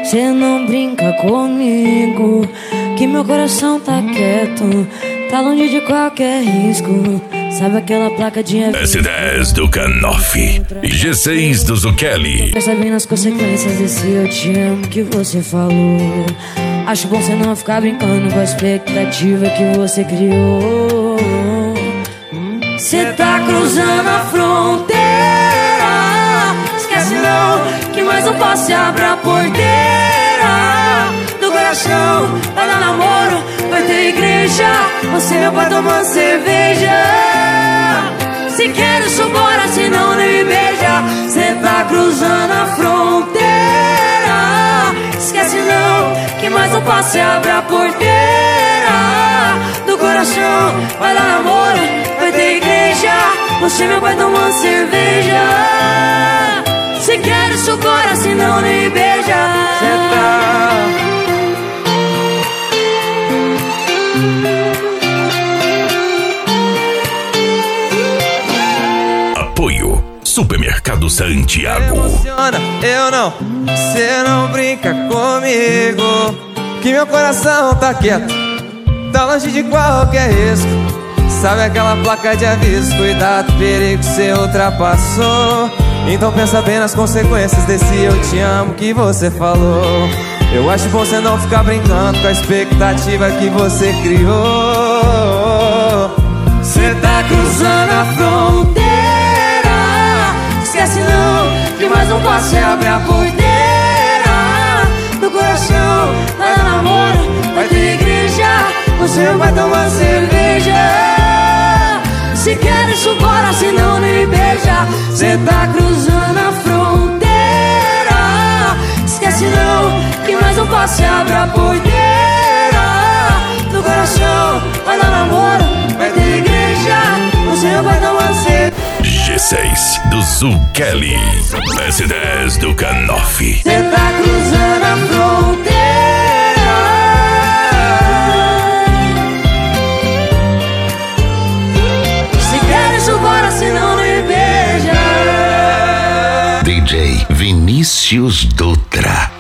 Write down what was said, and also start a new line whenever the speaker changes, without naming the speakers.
Cê não brinca comigo, que meu coração tá quieto, tá longe de qualquer risco. Sabe aquela placa de aviso?
S10 do Canoff e G6 do Zuchelli.
Quer saber as consequências desse eu te amo que você falou? Acho bom você não ficar brincando com a expectativa que você criou. Cê tá cruzando a fronteira, esquece não, que mais um passo e abre a porteira do coração. Vai dar namoro, vai ter igreja, você meu pai tomando cerveja. Se quer isso bora, senão nem me beija. Cê tá cruzando a fronteira, esquece não, que mais um passo e abre a porteira do coração. Vai dar namoro, vai ter igreja, você meu pai tomando cerveja. Se quer isso bora, senão nem me beija. Cê tá...
Apoio Supermercado Santiago.
Emociona, eu não, cê não brinca comigo, que meu coração tá quieto, tá longe de qualquer risco. Sabe aquela placa de aviso? Cuidado, perigo, cê ultrapassou. Então pensa bem nas consequências desse eu te amo que você falou. Eu acho bom você não ficar brincando com a expectativa que você criou. Cê tá cruzando a fronteira, esquece não, que mais um passo e abre a porteira do coração. Vai dar namoro, vai ter igreja, você vai tomar cerveja. Se quer isso bora, senão nem me beija. Cê tá cruzando a fronteira, esquece não, que mais um passo e abre a porteira do coração. Vai dar namoro, vai ter igreja, você vai tomar cerveja.
G6 do Zuchelli, S10 do Canoff.
Cê tá cruzando a fronteira, se quer isso bora, senão nem beija.
DJ Vinícius Dutra.